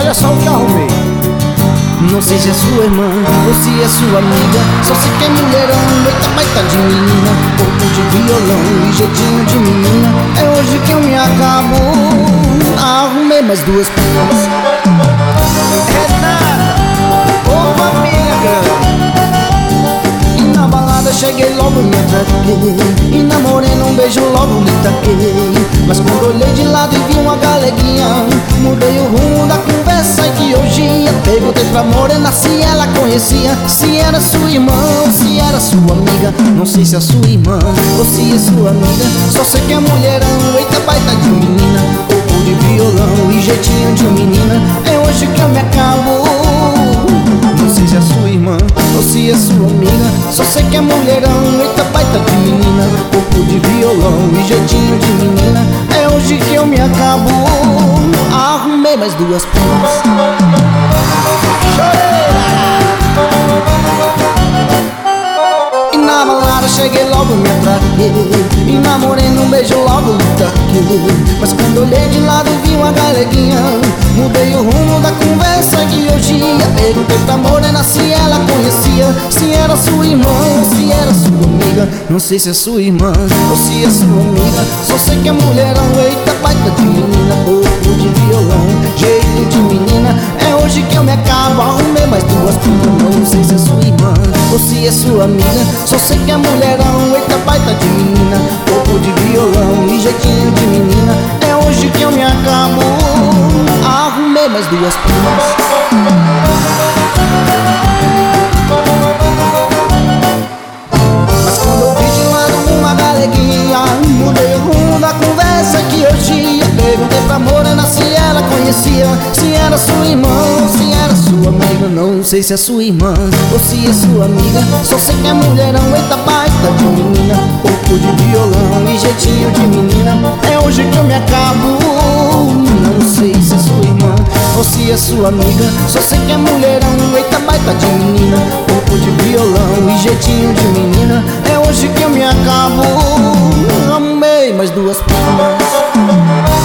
olha só o que eu arrumei. Não sei se é sua irmã ou se é sua amiga, só sei que é mulherão, eita baita de menina, corpo de violão e jeitinho de menina. É hoje que eu me acabo. Arrumei mais duas primas. Ô amiga, e na balada cheguei logo me atraquei, e namorei num beijo logo me taquei. Mas quando olhei de lado e vi uma galeguinha, mudei o rumo da conversa e que hoje ia. Perguntei pra morena se ela conhecia, se era sua irmã ou se era sua amiga. Não sei se é sua irmã ou se é sua amiga, só sei que é mulherão, eita baita de menina, corpo de violão e jeitinho de menina. É hoje que eu me acabo. Não sei se é sua irmã ou se é sua amiga, só sei que é mulherão, eita baita de menina, corpo de violão e jeitinho de menina. É hoje que eu me acabo. Arrumei mais duas primas. E na balada cheguei logo me atraquei, e namorei num beijo logo me taquei. Mas quando olhei de lado vi uma galeguinha, mudei o rumo da conversa que hoje ia. Perguntei pra morena se ela conhecia, se era sua irmã ou se era sua amiga. Não sei se é sua irmã ou se é sua amiga, só sei que é mulherão, eita baita de menina, corpo de violão, jeito de menina. É hoje que eu me acabo. Arrumei mais duas primas. Não sei se é sua irmã ou se é sua amiga, só sei que é mulherão, eita baita de menina, corpo de violão e jeitinho de menina. É hoje que eu me acabo. Arrumei mais duas primas. Mas quando eu vi de lado uma galeguinha, mudei o rumo da conversa que hoje ia. Perguntei pra morena se ela conhecia, se era sua irmã ou se era sua amiga. Não sei se é sua irmã ou se é sua amiga, só sei que é mulherão, eita baita de menina, corpo de violão e jeitinho de menina. É hoje que eu me acabo. Não sei se é sua irmã ou se é sua amiga, só sei que é mulherão, eita baita de menina, corpo de violão e jeitinho de menina. É hoje que eu me acabo. Amei mais duas primas.